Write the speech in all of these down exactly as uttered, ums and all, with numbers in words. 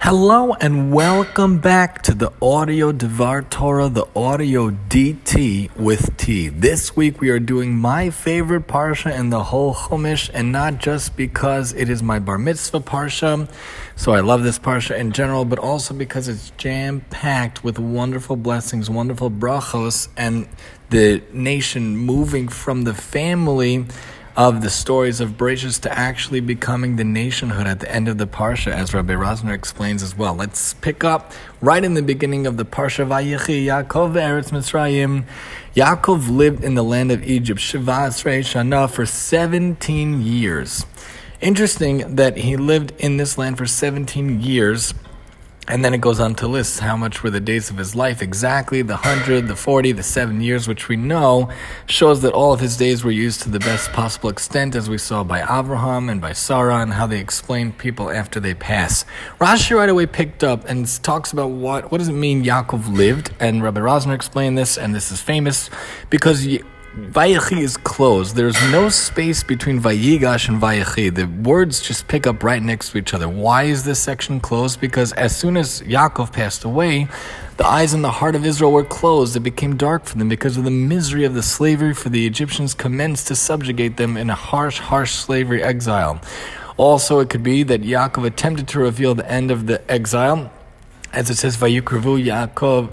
Hello and welcome back to the Audio Devar Torah, the Audio D T with T. This week we are doing my favorite parsha in the whole Chumash, and not just because it is my bar mitzvah parsha, so I love this parsha in general, but also because it's jam-packed with wonderful blessings, wonderful brachos, and the nation moving from the family of the stories of Bereshis to actually becoming the nationhood at the end of the Parsha, as Rabbi Rosner explains as well. Let's pick up right in the beginning of the Parsha. Vayechi Yaakov Eretz Mitzrayim. Yaakov lived in the land of Egypt, Shiva Esrei Shana, for seventeen years. Interesting that he lived in this land for seventeen years. And then it goes on to list how much were the days of his life exactly, the hundred, the forty, the seven years, which we know shows that all of his days were used to the best possible extent, as we saw by Abraham and by Sarah, and how they explain people after they pass. Rashi right away picked up and talks about what, what does it mean Yaakov lived, and Rabbi Rosner explained this, and this is famous, because Vayechi is closed. There's no space between Vayigash and Vayechi. The words just pick up right next to each other. Why is this section closed? Because as soon as Yaakov passed away, the eyes and the heart of Israel were closed. It became dark for them because of the misery of the slavery, for the Egyptians commenced to subjugate them in a harsh, harsh slavery exile. Also, it could be that Yaakov attempted to reveal the end of the exile, as it says, Vayikrevu Yaakov,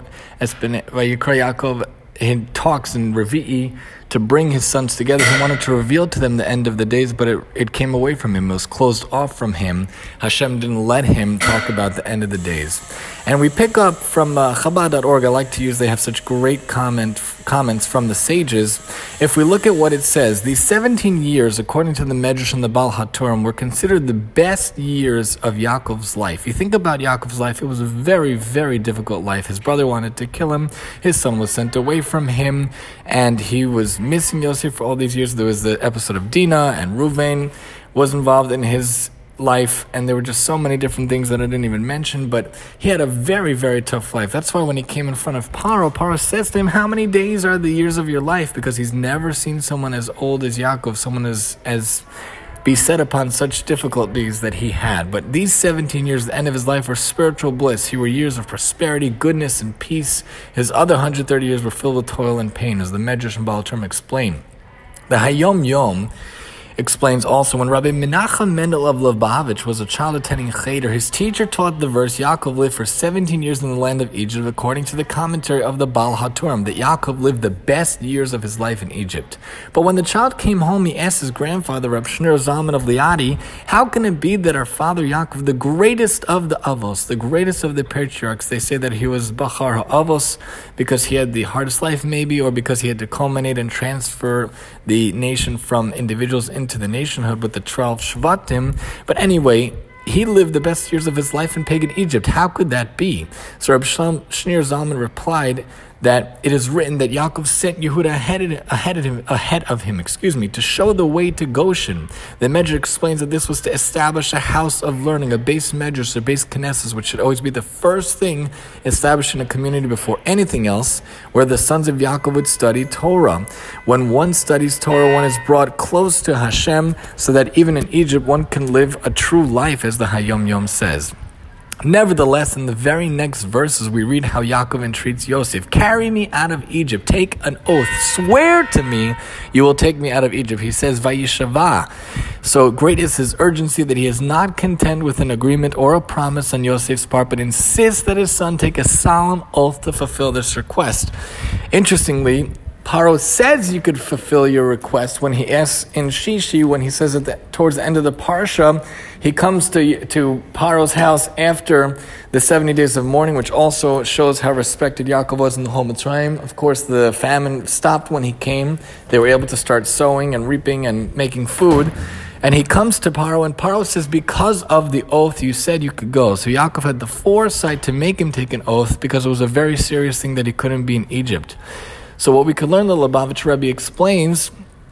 Vayikra Yaakov. He talks in Revi'i to bring his sons together. He wanted to reveal to them the end of the days, but it, it came away from him. It was closed off from him. Hashem didn't let him talk about the end of the days. And we pick up from uh, Chabad dot org. I like to use, they have such great comment comments from the sages. If we look at what it says, these seventeen years, according to the Medrash and the Baal HaTurim, were considered the best years of Yaakov's life. You think about Yaakov's life, it was a very, very difficult life. His brother wanted to kill him. His son was sent away from him, and he was missing Yosef for all these years. There was the episode of Dinah, and Reuven was involved in his life, and there were just so many different things that I didn't even mention, but he had a very, very tough life. That's why when he came in front of Paro, Paro says to him, how many days are the years of your life? Because he's never seen someone as old as Yaakov, someone as, as beset upon such difficulties that he had. But these seventeen years, the end of his life, were spiritual bliss. He were years of prosperity, goodness, and peace. His other one hundred thirty years were filled with toil and pain, as the Medrash and Baal HaTurim explain. The Hayom Yom explains also, when Rabbi Menachem Mendel of Lubavitch was a child attending Cheder, his teacher taught the verse, Yaakov lived for seventeen years in the land of Egypt, according to the commentary of the Baal HaTurim, that Yaakov lived the best years of his life in Egypt. But when the child came home, he asked his grandfather, Reb Shneur Zalman of Liadi, how can it be that our father Yaakov, the greatest of the Avos, the greatest of the patriarchs, they say that he was Bachar HaAvos because he had the hardest life maybe, or because he had to culminate and transfer the nation from individuals into the nationhood with the twelve Shvatim. But anyway, he lived the best years of his life in pagan Egypt. How could that be? So Reb Shneur Zalman replied that it is written that Yaakov sent Yehuda ahead of, ahead of him, ahead of him, excuse me, to show the way to Goshen. The Medrash explains that this was to establish a house of learning, a base Medrash, a base Knesset, which should always be the first thing established in a community before anything else, where the sons of Yaakov would study Torah. When one studies Torah, one is brought close to Hashem, so that even in Egypt one can live a true life, as the Hayom Yom says. Nevertheless, in the very next verses, we read how Yaakov entreats Yosef, carry me out of Egypt, take an oath, swear to me you will take me out of Egypt. He says, Vayishava. So great is his urgency that he is not content with an agreement or a promise on Yosef's part, but insists that his son take a solemn oath to fulfill this request. Interestingly, Paro says you could fulfill your request when he asks in Shishi, when he says at the, towards the end of the Parsha, he comes to to Paro's house after the seventy days of mourning, which also shows how respected Yaakov was in the whole Mitzrayim. Of course, the famine stopped when he came. They were able to start sowing and reaping and making food. And he comes to Paro, and Paro says, because of the oath you said you could go. So Yaakov had the foresight to make him take an oath, because it was a very serious thing that he couldn't be in Egypt. So what we could learn, the Lubavitch Rebbe explains,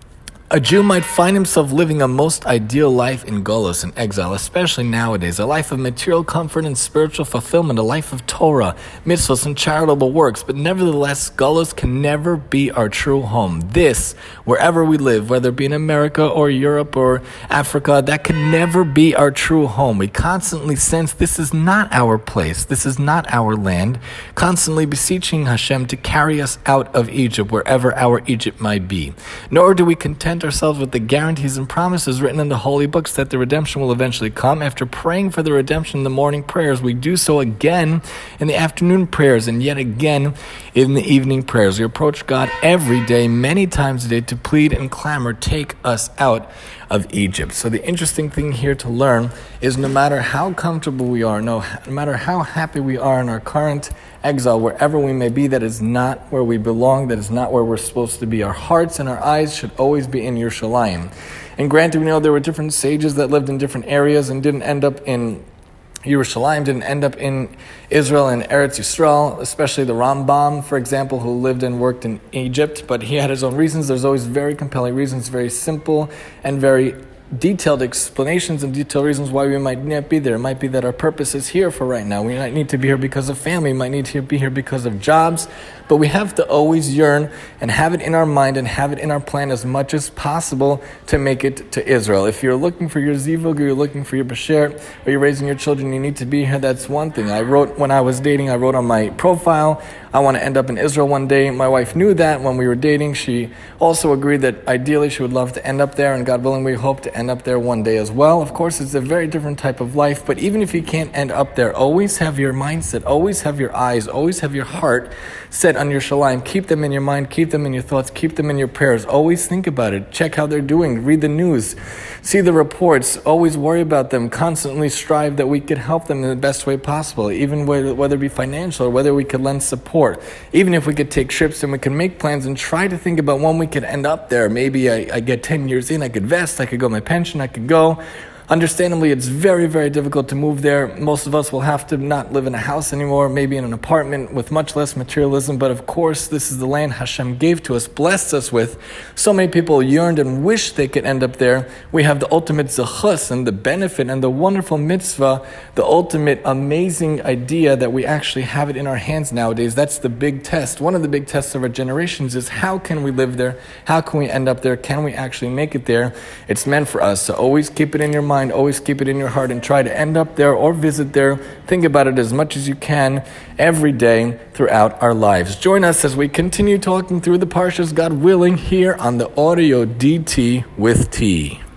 A Jew might find himself living a most ideal life in Golus, in exile, especially nowadays, a life of material comfort and spiritual fulfillment, a life of Torah, mitzvahs, and charitable works. But nevertheless, Golus can never be our true home. This, wherever we live, whether it be in America or Europe or Africa, that can never be our true home. We constantly sense this is not our place, this is not our land, constantly beseeching Hashem to carry us out of Egypt, wherever our Egypt might be. Nor do we content ourselves with the guarantees and promises written in the holy books that the redemption will eventually come. After praying for the redemption in the morning prayers, we do so again in the afternoon prayers and yet again in the evening prayers. We approach God every day, many times a day, to plead and clamor, take us out of Egypt. So the interesting thing here to learn is no matter how comfortable we are, no, no matter how happy we are in our current exile, wherever we may be, that is not where we belong, that is not where we're supposed to be. Our hearts and our eyes should always be in Yerushalayim. And granted, we know there were different sages that lived in different areas and didn't end up in Yerushalayim, didn't end up in Israel and Eretz Yisrael, especially the Rambam, for example, who lived and worked in Egypt, but he had his own reasons. There's always very compelling reasons, very simple and very detailed explanations and detailed reasons why we might not be there. It might be that our purpose is here for right now. We might need to be here because of family. We might need to be here because of jobs. But we have to always yearn and have it in our mind and have it in our plan as much as possible to make it to Israel. If you're looking for your zivug, or you're looking for your bashert, or you're raising your children, you need to be here. That's one thing. I wrote when I was dating, I wrote on my profile, I want to end up in Israel one day. My wife knew that when we were dating. She also agreed that ideally she would love to end up there, and God willing, we hope to end up there one day as well. Of course, it's a very different type of life, but even if you can't end up there, always have your mindset, always have your eyes, always have your heart set on your Yerushalayim. Keep them in your mind, keep them in your thoughts, keep them in your prayers. Always think about it. Check how they're doing. Read the news. See the reports. Always worry about them. Constantly strive that we could help them in the best way possible, even whether, whether it be financial or whether we could lend support. Even if we could take trips and we can make plans and try to think about when we could end up there. Maybe I, I get ten years in, I could vest, I could go my pension, I could go. Understandably, it's very, very difficult to move there. Most of us will have to not live in a house anymore, maybe in an apartment with much less materialism. But of course, this is the land Hashem gave to us, blessed us with. So many people yearned and wished they could end up there. We have the ultimate zechus and the benefit and the wonderful mitzvah, the ultimate amazing idea that we actually have it in our hands nowadays. That's the big test. One of the big tests of our generations is how can we live there? How can we end up there? Can we actually make it there? It's meant for us. So always keep it in your mind. Always keep it in your heart and try to end up there or visit there. Think about it as much as you can every day throughout our lives. Join us as we continue talking through the Parshas, God willing, here on the Audio D T with T.